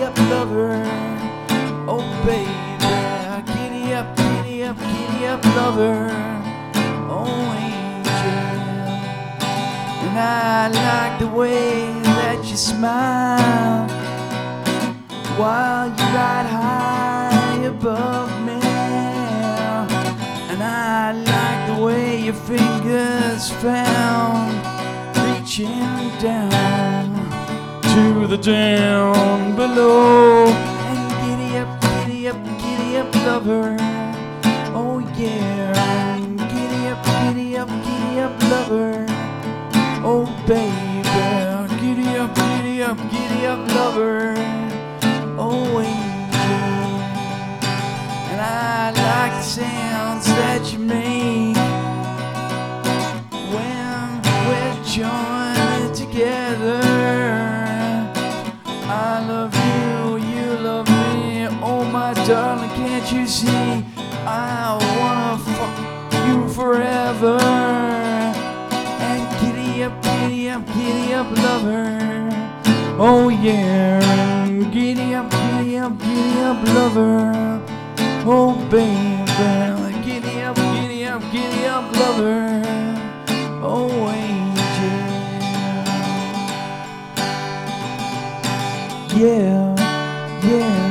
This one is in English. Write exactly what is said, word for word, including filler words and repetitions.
giddy up lover. Oh baby, giddy up, giddy up, giddy up lover. Oh angel. And I like the way that you smile while you ride high above me. And I like the way your fingers found reaching down to the down below. And giddy up, giddy up, giddy up lover. Oh yeah, giddy up, giddy up, giddy up lover. Oh baby, giddy up, giddy up, giddy up lover. Oh angel. And I like the sounds that you make when we're joined together. I love you, you love me. Oh my darling, can't you see? I wanna fuck you forever. And giddy up, giddy up, giddy up lover. Oh yeah, and giddy up, giddy up, giddy up lover. Oh baby, giddy up, giddy up, giddy up lover. Oh angel. Yeah, yeah.